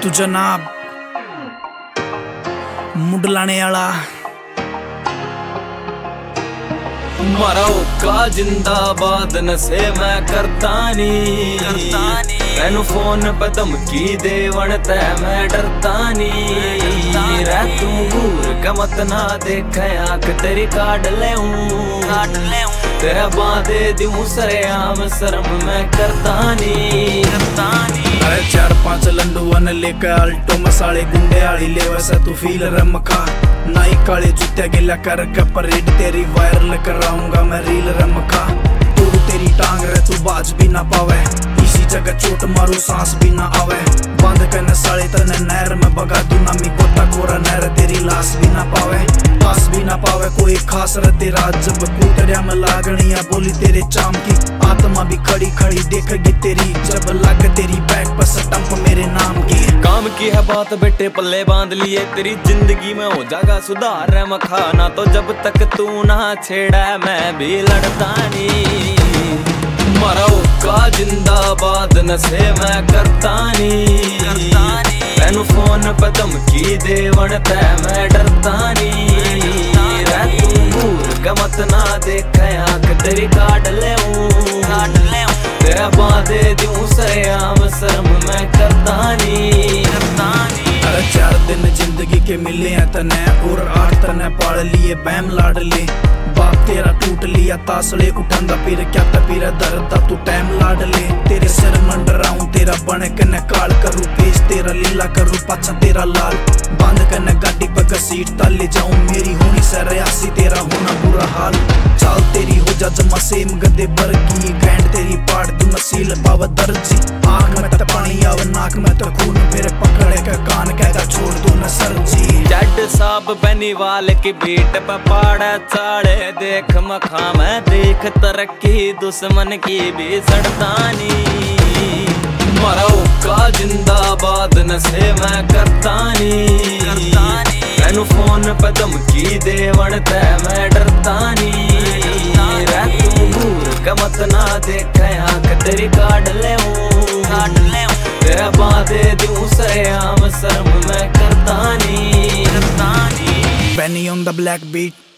जीतू जनाब मुडलाने आला मारा ओका जिंदाबाद नशे मैं करता नी मैनू फोन पे धमकी देवन ते मैं डरता नी रे तू घूर के मत ना देखे आंख तेरी काट ले तेरा बांधे दूं सरेआम शर्म मैं करता नी। अरे 4-5 लंडुअन लेकर अल्टो मसाले गुंडे आली ले वैसा तू फील रमखा नाई काले जूते गिला कर परेड तेरी वायरल कराऊंगा मैं रील रमखा तोड़ तेरी टांग रे तू बाज भी ना पावे इसी जगह चोट मारू सांस भी ना आवे बंद करने साले तने नहर में बगा दूं ना मी गोता कोरा नहर तेरी लाश भी ना पावे पास भी ना पावे कोई खास रे तेरा जब कूतरिया में लागनिया बोली तेरे चाम की आत्मा भी खड़ी खड़ी देखेगी तेरी जब लग तेरी बैक पर स्टंप मेरे नाम की काम की है बात बेटे पल्ले बांध लिए तेरी जिंदगी में हो जाएगा सुधार है मखाना तो जब तक तू ना छेड़ा मैं भी लड़ता नहीं मारा ओका जिंदाबाद नशे मैं करता नहीं मैनू फोन पे धमकी देवन ते मैं डरता नहीं रे तू घूर के मत ना देखे आंख तेरी काट ले तेरा बांधे दूं सरेआम शर्म मैं करता नहीं। अरे 4 दिन जिंदगी के मिले हैं तने और 8 तने पाल लिए बैम लाड ले बाप तेरा टूट लिया तासले उठंदा फिर क्या तपीरा दर्द तू टाइम लाड ले तेरे सिर मंडराऊं तेरा बने कने काल करूं पेश तेरा लीला करूं पाछा तेरा लाल बंद कने गाड़ी पर सीट ताले जाऊं मेरी होनी सरयासी तेरा होना बुरा हाल चाल तेरी हो जा जमा सेम गदे बरगी बैंड तेरी पाड़ दूं नसील पाव दर्जी आंख में तो पानी आव नाक में तो खून मेरे पकड़े का कान कहता छोड़ दूं न सरजी जड साहब बेनीवाल की बीट पे पाड़ा चाड़े देख मखा मैं देख तरक्की दुश्मन की भी सड़तानी मारा ओका जिंदाबाद नशे मैं करता नी मैनू फोन पे धमकी देवन ते मैं डरता नी रे तू घूर के मत ना देखे आंख तेरी काट ले तेरा बांधे दूं सरेआम शर्म मैं करता नी। Benny on the black beat